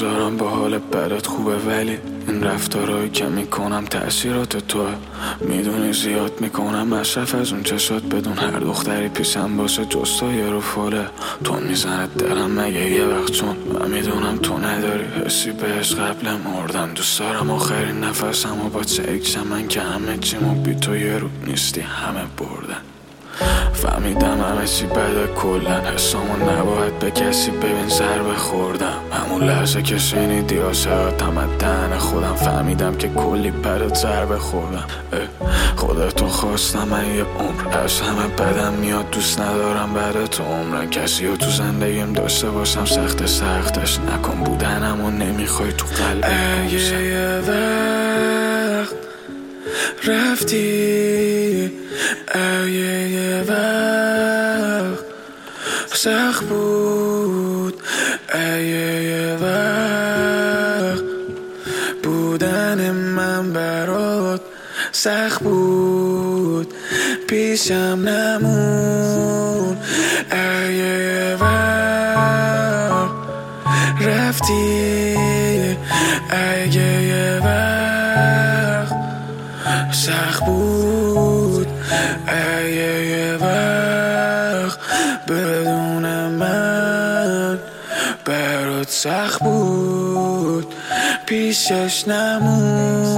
نمیذارم با حال بدت خوبه، ولی این رفتارهایی که میکنم تأثیرات توه. میدونی زیاد میکنم مصرف از اون چشات، بدون هر دختری پیشم باشه جستا یه رو فاله. تو میزنه دلم مگه یه وقت، چون من میدونم تو نداری حسی بهش قبل مردن. دوست دارم آخرین نفسم و با چکشم من که همه چیمو بی تو یه رو نیستی همه بردن. فهمیدم همه چی بده کلن، حسامو نباید به کسی ببین ضربه خوردم. همون لحظه که شنیدی عاشقتم از دهن خودم، فهمیدم که کلی برات ضربه خوردم. خودتو خواستم من یه عمر، از همه بدم میاد دوست ندارم بعد تو عمرن. کسی رو تو زندگیم داشته باشم سختش نکن، بودنمو نمیخوای تو قلبم. یه وقت رفتی، یه وقت سخت بود، یه وقت بودن من برات سخت بود، پیشم نمون. یه وقت رفتی، یه وقت سخت بود، یه وقت بدون من برات سخت بود، پیشش نمون.